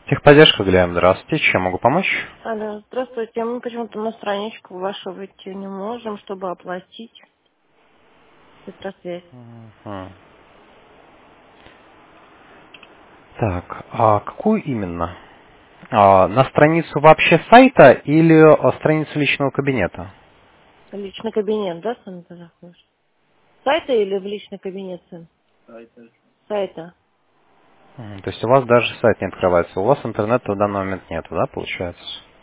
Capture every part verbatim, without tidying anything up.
Техподдержка, Глеб, здравствуйте. Чем могу помочь? Алло, здравствуйте. Мы почему-то на страничку вашу выйти не можем, чтобы оплатить спектросвязь. Мгм. Так, а какую именно? А, на страницу вообще сайта или а, страницу личного кабинета? Личный кабинет, да, сын, ты заходишь? Сайта или в личный кабинет, сын? Сайта. Мгм, то есть у вас даже сайт не открывается. У вас интернета в данный момент нету, да, получается?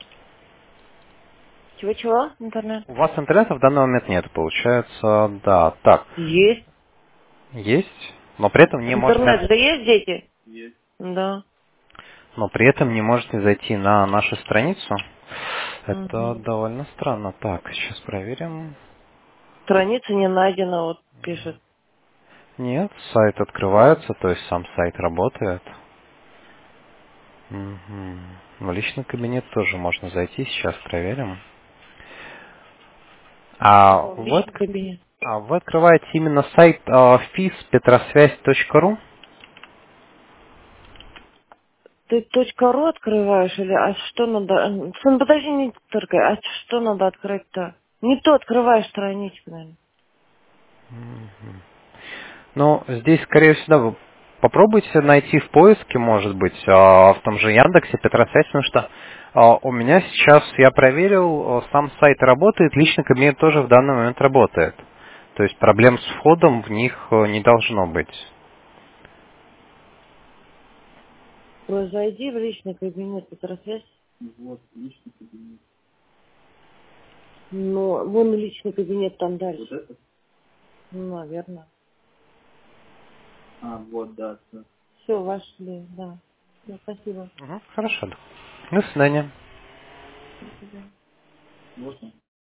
Чего-чего? Интернет? У вас интернета в данный момент нет, получается, да. Так, Есть. есть, но при этом не Интернет можете, же есть, дети? Да. но при этом не можете зайти на нашу страницу. Это Угу. довольно странно. Так, сейчас проверим. Страница не найдена, вот пишет. Нет, сайт открывается, то есть сам сайт работает. Мгм. В личный кабинет тоже можно зайти, сейчас проверим. А Ну, в вы, личный отк- кабинет. а вы открываете именно сайт а, фис петросвязь точка ру? Ты точка ру открываешь или а что надо? Сын, подожди, не только. А что надо открыть-то? Не то открываешь страничку, наверное. Ну, здесь, скорее всего, вы попробуйте найти в поиске, может быть, а, в том же Яндексе Петросвязь, потому что а, у меня сейчас, я проверил, а, сам сайт работает, личный кабинет тоже в данный момент работает. То есть проблем с входом в них а, не должно быть. Ой, зайди в личный кабинет, Петросвязь. Ну, вон личный кабинет там дальше. Вот это? Ну, наверное. Все, вошли, да. Всё, спасибо. Мгм, хорошо. До свидания. До свидания.